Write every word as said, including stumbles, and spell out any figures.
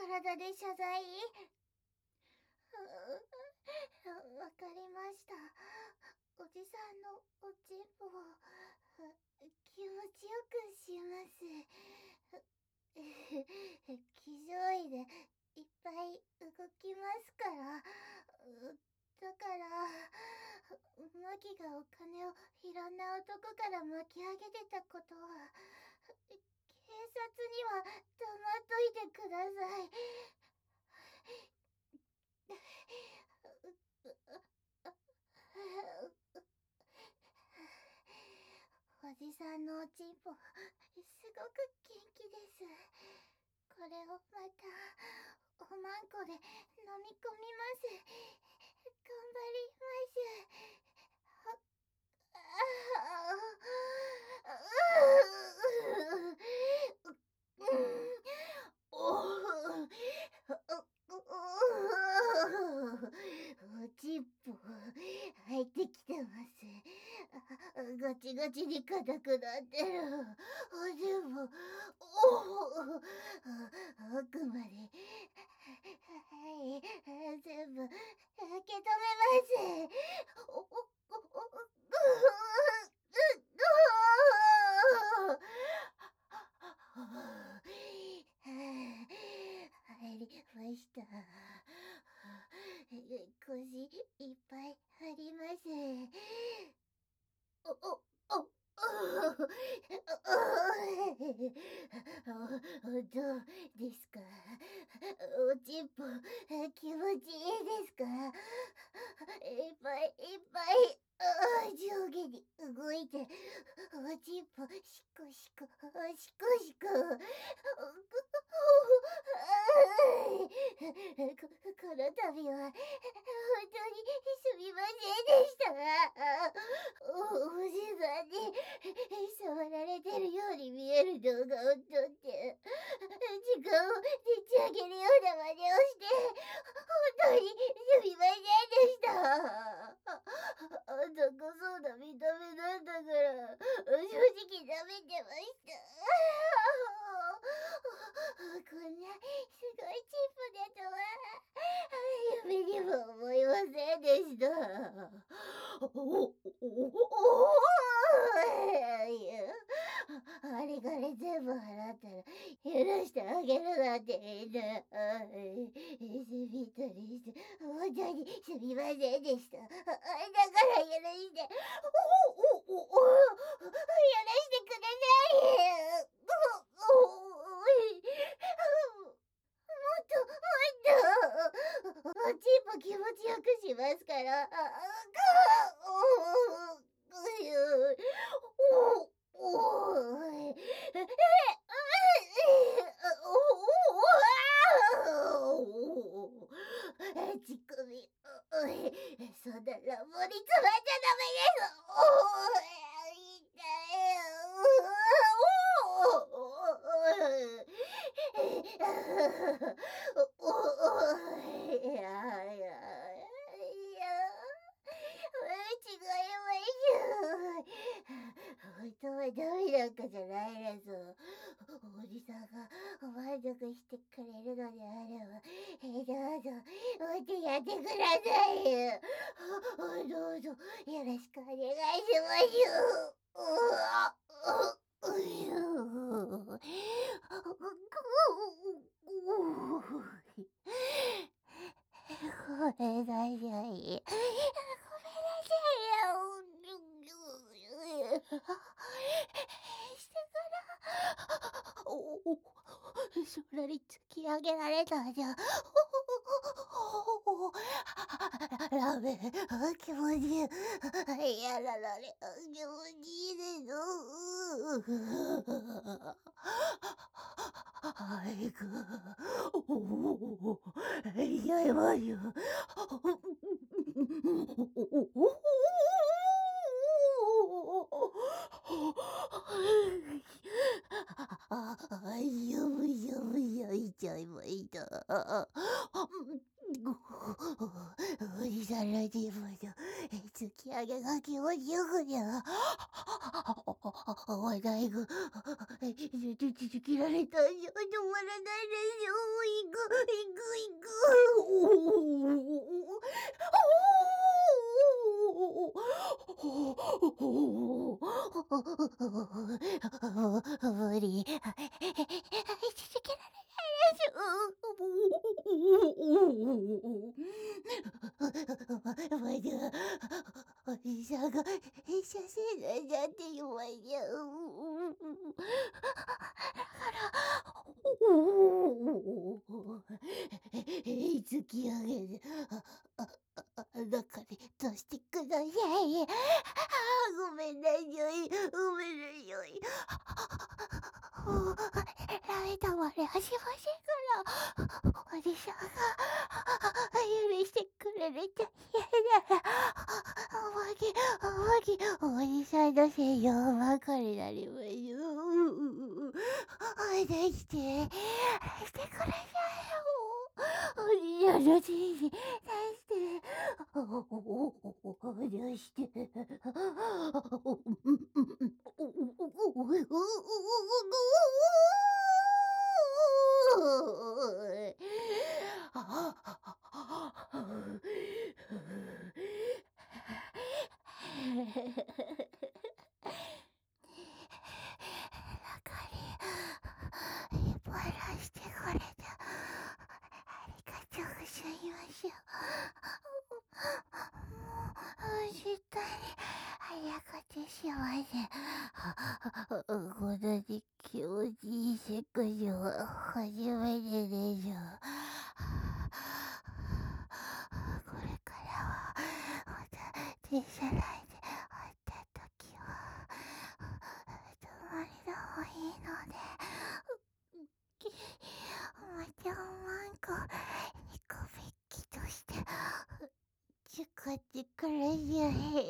体で謝罪。わかりました。おじさんのおちんぽを気持ちよくします。気乗位でいっぱい動きますから。だからマギがお金をいろんな男から巻き上げてたことは警察には黙っといてください。おじさんのおちんぽすごく元気です。これをまたおまんこで飲み込みます。頑張ります。おちんぽ入ってきてます。ガチガチに硬くなってる。おちんぽ奥まではい全部受け止めます。おおお入りました。腰いっぱいあります。おおおどうですか？おちんぽ気持ちいいですか？いっぱいいっぱい上下に動いておちんぽシコシコシコシコここの度は本当にすみませんでした。おじさんに触られてるように見える動画を撮って時間をでち上げるような真似をして本当にすみませんでした。あんたこそな見た目なんだから正直ダメてました。こんなすごいチンポだとは夢にも思いませんでした。おおおおあれがれ全部払ったら許してあげるなんて言ってすみ取りして本当にすみませんでした。だから許しておおおお許してください。もっともっとおちんぽ気持ちよくしますから。ちこみそんな乱暴につまんじゃダメです。いやいやいや違います。本当はダメなんかじゃないです。おじさんが満足してくれるのであれば、えどうぞお手やってください。どうぞよろしくお願いします。ごめんなさい。ごめんなさいよ。してからおお空に突き上げられたじゃん。ラーメン気持ちいい。やらられ気持ちいいです。はいくおおやいまよ。ああ、よぶよぶ焼いちゃいました。おじさんのジムの突き上げが気持ちよくじゃ。話題が、突きられたんじゃ止まらないですよ。いく無理。続けられないでしょ。まだ、おじさんが写真なんだって言われちゃう。突き上げる。中で出してください。ごめんなさい。ごめんなさい。涙まではしませんから、おじさんが許してくれると嫌なら、おまけ、おまけ、おじさんのせいよばかりなりますよ。出して、してくださいよ。おじさんのせいに出して、出して。バラしてくれてありがとうございます。もう絶対に早かってしません。こんなに気持ちいいセクションは初めてでしょ。これからはまた電車内で会った時はどまりでもいいので、またマンコニコビッキとして使ってくれじゃへ